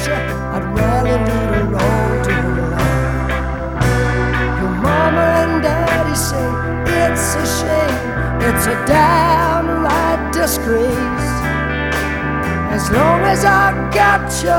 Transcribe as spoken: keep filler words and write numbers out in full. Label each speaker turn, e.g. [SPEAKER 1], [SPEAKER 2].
[SPEAKER 1] you, I'd rather lead a long-term life. Your mama and daddy say it's a shame, it's a downright disgrace. As long as I got you